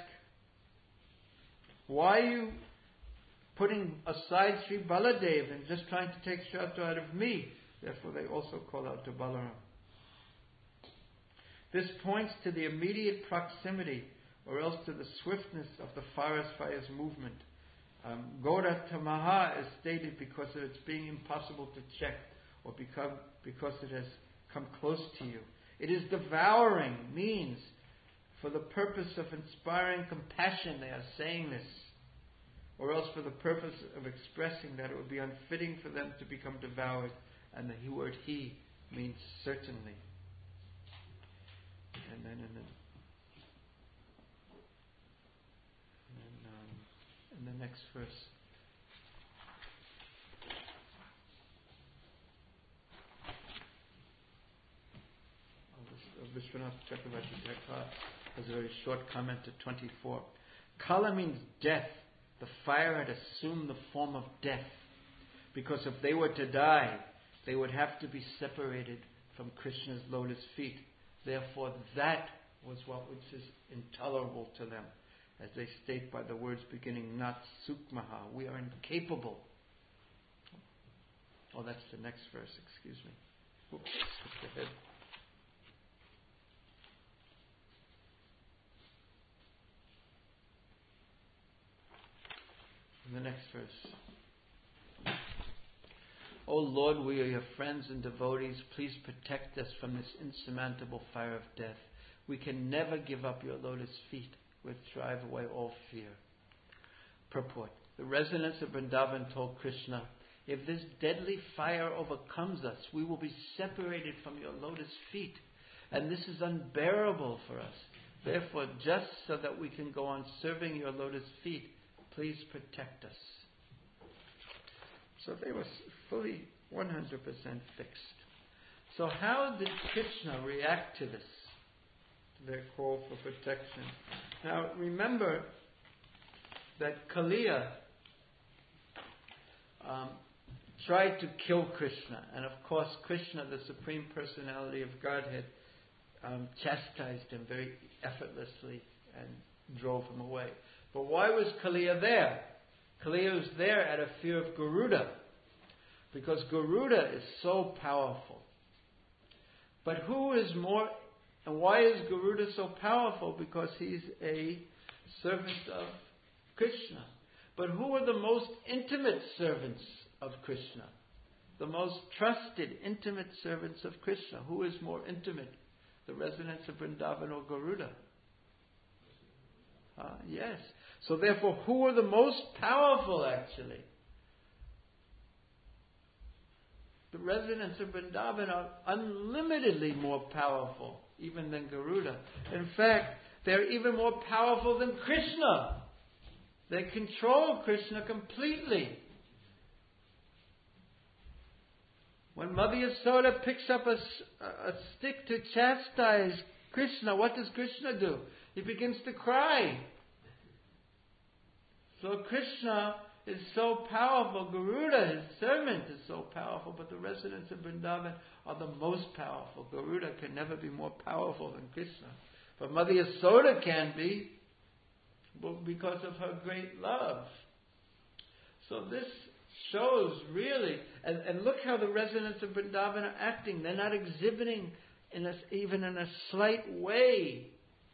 why are you putting aside Sri Baladev and just trying to take shelter out of me? Therefore they also call out to Balaram. This points to the immediate proximity or else to the swiftness of the forest fire's movement. Um, Gora Tamaha is stated because of its being impossible to check, or become, because it has come close to you. It is devouring, means for the purpose of inspiring compassion they are saying this, or else for the purpose of expressing that it would be unfitting for them to become devoured, and the word he means certainly. And then in the, and then, um, in the next verse, Vishwanath Chakravarti Thakur has a very short comment to twenty-four. Kala means death. The fire had assumed the form of death, because if they were to die, they would have to be separated from Krishna's lotus feet. Therefore, that was what which is intolerable to them, as they state by the words beginning Nat Sukmaha. We are incapable. Oh, that's the next verse. Excuse me. Oops, skipped ahead. In the next verse. O Lord, we are your friends and devotees. Please protect us from this insurmountable fire of death. We can never give up your lotus feet, which drive away all fear. Purport. The residents of Vrindavan told Krishna, if this deadly fire overcomes us, we will be separated from your lotus feet. And this is unbearable for us. Therefore, just so that we can go on serving your lotus feet, please protect us. So they were fully one hundred percent fixed. So how did Krishna react to this, to their call for protection? Now remember that Kaliya um, tried to kill Krishna. And of course Krishna, the Supreme Personality of Godhead, um, chastised him very effortlessly and drove him away. But why was Kaliya there? Kaliya was there out of fear of Garuda, because Garuda is so powerful. But who is more, and why is Garuda so powerful? Because he's a servant of Krishna. But who are the most intimate servants of Krishna? The most trusted, intimate servants of Krishna. Who is more intimate? The residents of Vrindavan or Garuda? Uh, yes. So therefore, who are the most powerful actually? The residents of Vrindavan are unlimitedly more powerful even than Garuda. In fact, they're even more powerful than Krishna. They control Krishna completely. When Mother Yasoda picks up a, a stick to chastise Krishna, what does Krishna do? He begins to cry. So Krishna is so powerful. Garuda, his servant, is so powerful. But the residents of Vrindavan are the most powerful. Garuda can never be more powerful than Krishna. But Mother Yasoda can be, because of her great love. So this shows really, and, and look how the residents of Vrindavan are acting. They're not exhibiting, in a, even in a slight way,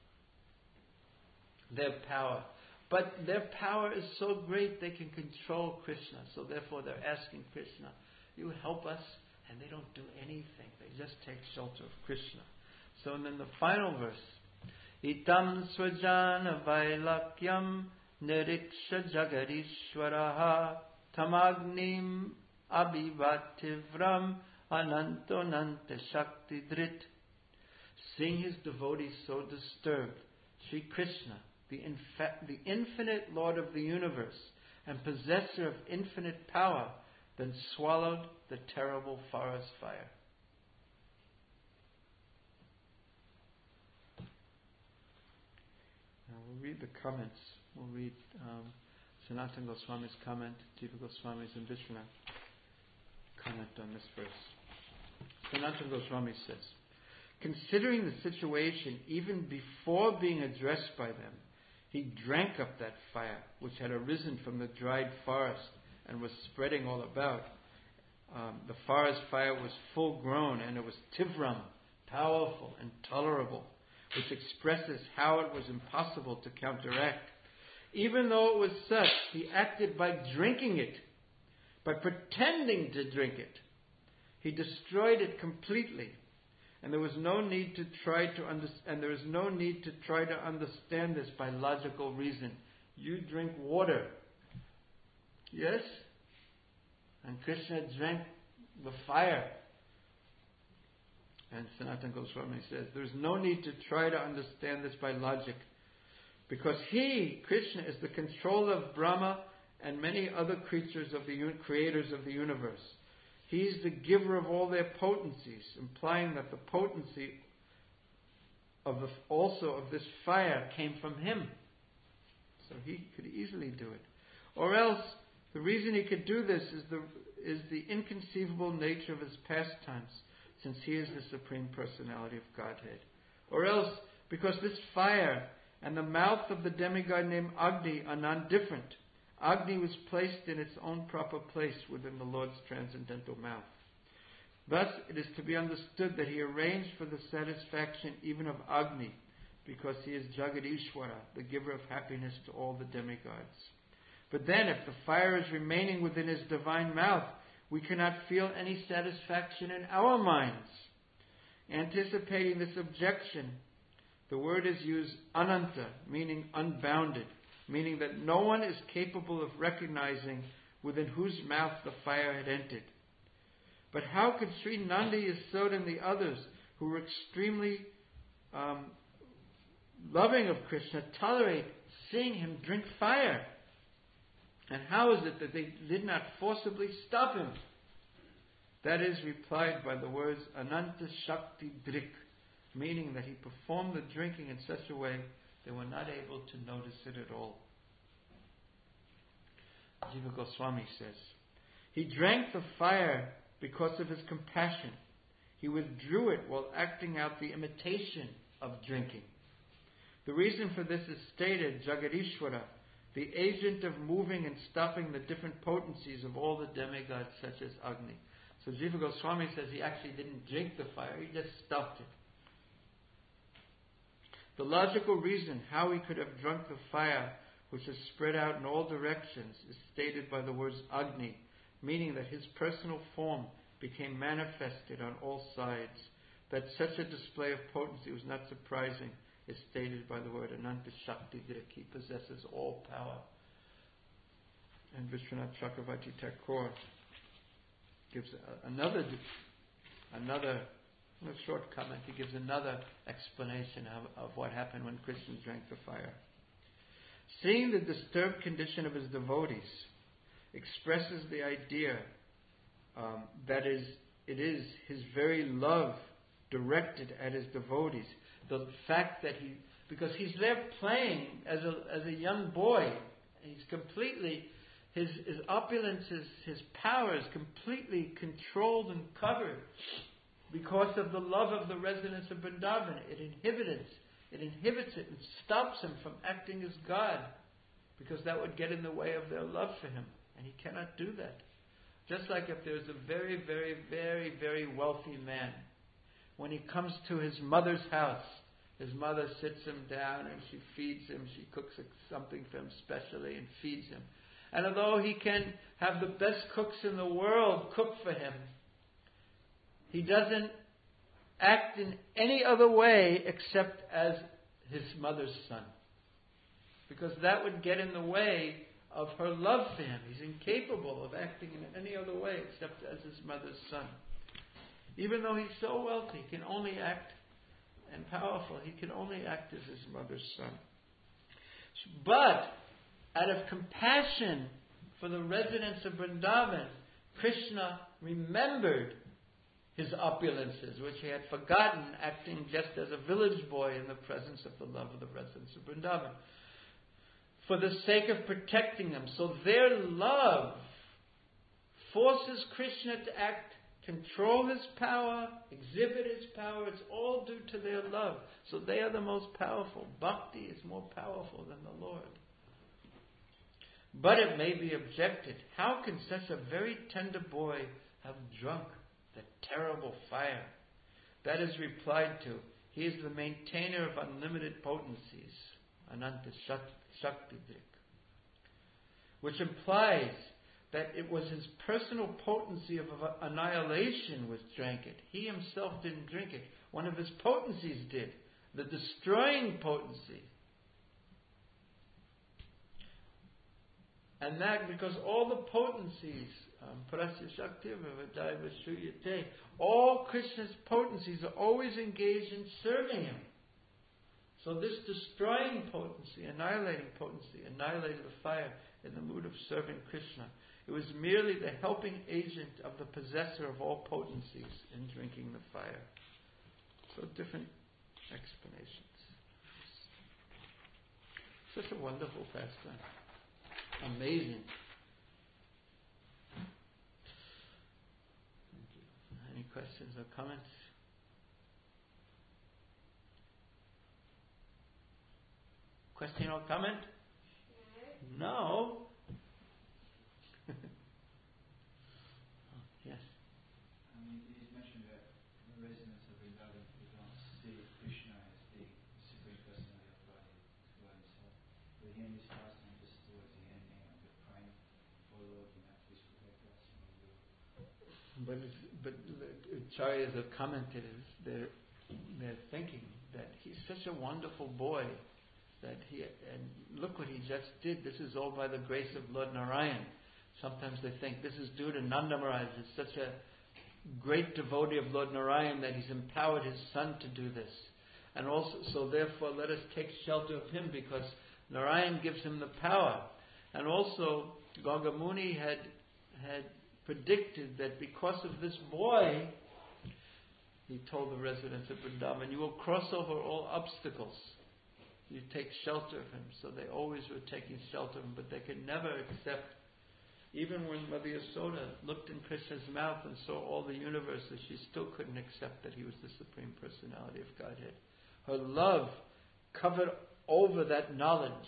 their power. But their power is so great they can control Krishna. So therefore they're asking Krishna, you help us. And they don't do anything. They just take shelter of Krishna. So and then the final verse. Itam swajana vailakyam niriksha jagarishwaraha tamagnim abhivativram anantonanta shakti drit. Seeing his devotees so disturbed, Sri Krishna, The, infa- the infinite Lord of the universe and possessor of infinite power, then swallowed the terrible forest fire. Now we'll read the comments. We'll read um, Sanatana Goswami's comment, Jiva Goswami's and Vishwanath comment on this verse. Sanatana Goswami says, considering the situation even before being addressed by them, he drank up that fire which had arisen from the dried forest and was spreading all about. Um, the forest fire was full grown and it was tivram, powerful and tolerable. which expresses how it was impossible to counteract. Even though it was such, he acted by drinking it, by pretending to drink it. He destroyed it completely, and there was no need to try to under, and there is no need to try to understand this by logical reason. You drink water, yes, and Krishna drank the fire. And Sanatana Goswami says there is no need to try to understand this by logic, because he, Krishna, is the controller of Brahma and many other creatures of the creators of the universe. He is the giver of all their potencies, implying that the potency of the, also of this fire came from him. So he could easily do it. Or else, the reason he could do this is the is the inconceivable nature of his pastimes, since he is the Supreme Personality of Godhead. Or else, because this fire and the mouth of the demigod named Agni are non-different. Agni was placed in its own proper place within the Lord's transcendental mouth. Thus, it is to be understood that he arranged for the satisfaction even of Agni, because he is Jagadishwara, the giver of happiness to all the demigods. But then, if the fire is remaining within his divine mouth, we cannot feel any satisfaction in our minds. Anticipating this objection, the word is used ananta, meaning unbounded, meaning that no one is capable of recognizing within whose mouth the fire had entered. But how could Sri Nanda Yasoda and the others, who were extremely um, loving of Krishna, tolerate seeing him drink fire? And how is it that they did not forcibly stop him? That is replied by the words Ananta Shakti Drik, meaning that he performed the drinking in such a way they were not able to notice it at all. Jiva Goswami says, he drank the fire because of his compassion. He withdrew it while acting out the imitation of drinking. The reason for this is stated, Jagadishwara, the agent of moving and stopping the different potencies of all the demigods such as Agni. So Jiva Goswami says he actually didn't drink the fire, he just stopped it. The logical reason how he could have drunk the fire, which is spread out in all directions, is stated by the words Agni, meaning that his personal form became manifested on all sides. That such a display of potency was not surprising is stated by the word Ananta Shakti Drik. He possesses all power. And Vishwanath Chakravarti Thakur gives a, another another a short comment. He gives another explanation of, of what happened when Krishna drank the fire. Seeing the disturbed condition of his devotees expresses the idea um, that is, it is his very love directed at his devotees. The fact that he, because he's there playing as a as a young boy, he's completely, his his opulence, his, his power is completely controlled and covered because of the love of the residents of Vrindavan. It inhibits it inhibits it and stops him from acting as God, because that would get in the way of their love for him, and he cannot do that. Just like if there's a very, very, very, very wealthy man, when he comes to his mother's house, his mother sits him down and she feeds him, she cooks something for him specially and feeds him. And although he can have the best cooks in the world cook for him, he doesn't act in any other way except as his mother's son, because that would get in the way of her love for him. He's incapable of acting in any other way except as his mother's son. Even though he's so wealthy, he can only act, and powerful, he can only act as his mother's son. But out of compassion for the residents of Vrindavan, Krishna remembered his opulences, which he had forgotten, acting just as a village boy in the presence of the love of the residents of Vrindavan, for the sake of protecting them. So their love forces Krishna to act, control his power, exhibit his power. It's all due to their love. So they are the most powerful. Bhakti is more powerful than the Lord. But it may be objected, how can such a very tender boy have drunk the terrible fire? That is replied to, He is the maintainer of unlimited potencies, Ananta Shakti Drik, which implies that it was his personal potency of annihilation which drank it. He himself didn't drink it. One of his potencies did, the destroying potency. And that because all the potencies, um, all Krishna's potencies are always engaged in serving him. So this destroying potency, annihilating potency, annihilated the fire in the mood of serving Krishna. It was merely the helping agent of the possessor of all potencies in drinking the fire. So different explanations. Such a wonderful pastime. Amazing. Thank you. Any questions or comments? Question or comment? No. No? Oh, yes. I mean, you mentioned that the residents of Vrindavan do not see Krishna as the Supreme Personality of God, God Himself. But here in this pastime, just towards the ending of the prime, O Lord, you have to protect us from evil. But it's, but the Acharyas have commented, they're, they're thinking that he's such a wonderful boy that he, and look what he just did. This is all by the grace of Lord Narayan. Sometimes they think this is due to Nanda Maharaj. He's such a great devotee of Lord Narayan that he's empowered his son to do this. And also, so therefore let us take shelter of him because Narayan gives him the power. And also, Ganga Muni had, had predicted that because of this boy, he told the residents of Vrindavan, you will cross over all obstacles. You take shelter of him. So they always were taking shelter of him, but they could never accept. Even when Mother Yasoda looked in Krishna's mouth and saw all the universes, she still couldn't accept that he was the Supreme Personality of Godhead. Her love covered over that knowledge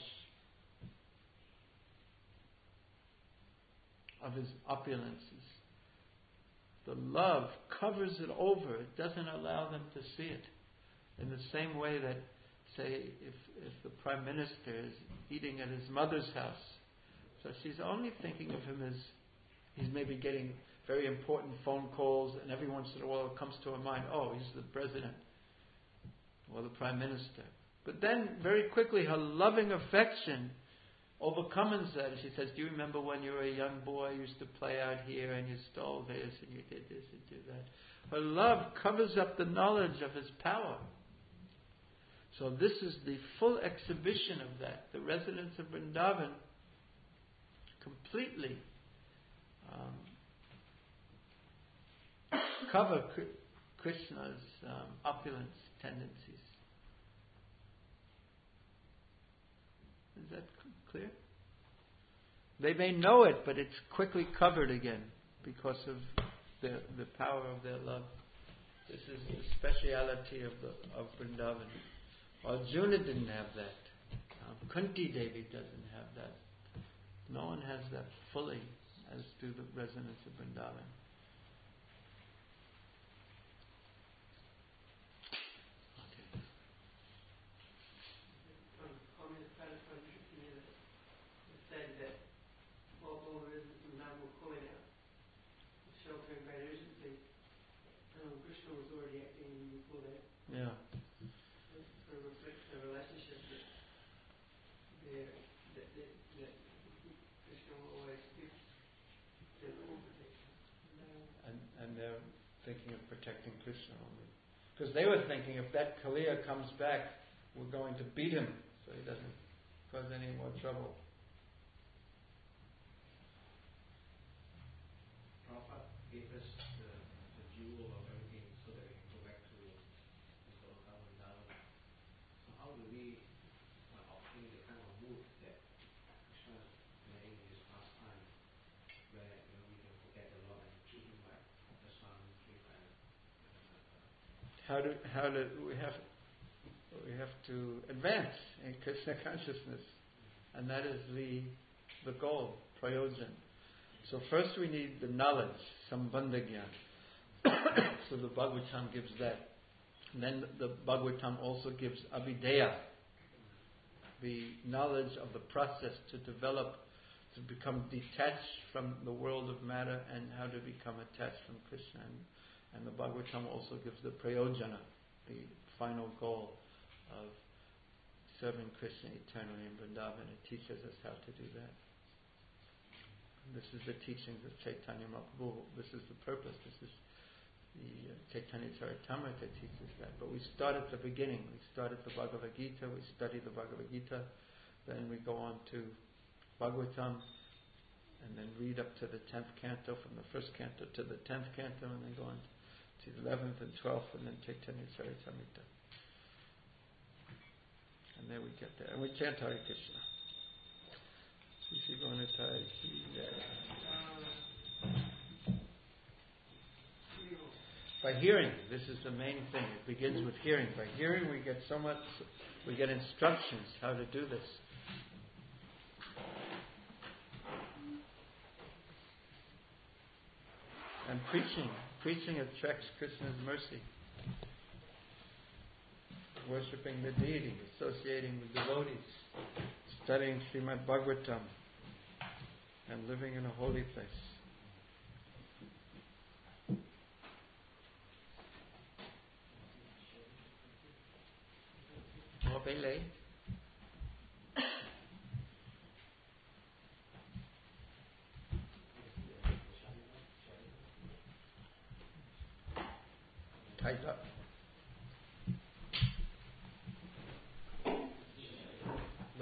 of his opulences. The love covers it over. It doesn't allow them to see it. In the same way that, say, if, if the Prime Minister is eating at his mother's house, so she's only thinking of him as he's maybe getting very important phone calls, and every once in a while it comes to her mind, oh, he's the President or the Prime Minister. But then very quickly her loving affection overcomes that. And she says, do you remember when you were a young boy, you used to play out here and you stole this and you did this and did that. Her love covers up the knowledge of his power. So this is the full exhibition of that. The residents of Vrindavan completely um, cover Krishna's um, opulence tendencies. Is that clear? They may know it, but it's quickly covered again because of the the power of their love. This is the speciality of the of Vrindavan. Arjuna didn't have that. Um, Kunti Devi doesn't have that. No one has that fully, as do the residents of Vrindavan. Okay. Comment satisfied me that it said that all all the residents of Vrindavan were calling out shelter and great urgency. Um, Krishna was already acting before that. Yeah. For a reflect the relationship that there that, that, that Krishna will always give their full protection. And, and they're thinking of protecting Krishna only. Because they were thinking if that Kaliya comes back, we're going to beat him so he doesn't cause any more trouble. Prabhupada gave us the, the jewel of everything so that we can go back to Goloka Vrindavan. So how do we uh, obtain the kind of mood that Krishna is playing in his pastime, where you know we can forget a lot and treat him like the son, treat like How do how do we have we have to advance in Krishna consciousness, and that is the the goal, prayojan. So first we need the knowledge, sambandha gyan. So the Bhagavatam gives that. And then the Bhagavatam also gives Abhideya, the knowledge of the process to develop, to become detached from the world of matter and how to become attached from Krishna. And, and the Bhagavatam also gives the Prayojana, the final goal of serving Krishna eternally in Vrindavan. It teaches us how to do that. And this is the teachings of Chaitanya Mahaprabhu. This is the purpose. This is the uh, Chaitanya Charitamrita teaches that. But we start at the beginning. We start at the Bhagavad Gita. We study the Bhagavad Gita. Then we go on to Bhagavatam, and then read up to the tenth canto, from the first canto to the tenth canto, and then go on to the eleventh and twelfth, and then Chaitanya Charitamrita. And there we get there. And we chant Hare Krishna. Shri Gauranitai Ki Jai. By hearing, this is the main thing. It begins with hearing. By hearing we get so much, we get instructions how to do this. And preaching, preaching attracts Krishna's mercy. Worshipping the deity, associating with devotees, studying Srimad Bhagavatam, and living in a holy place. Oh, Bele. Tied up.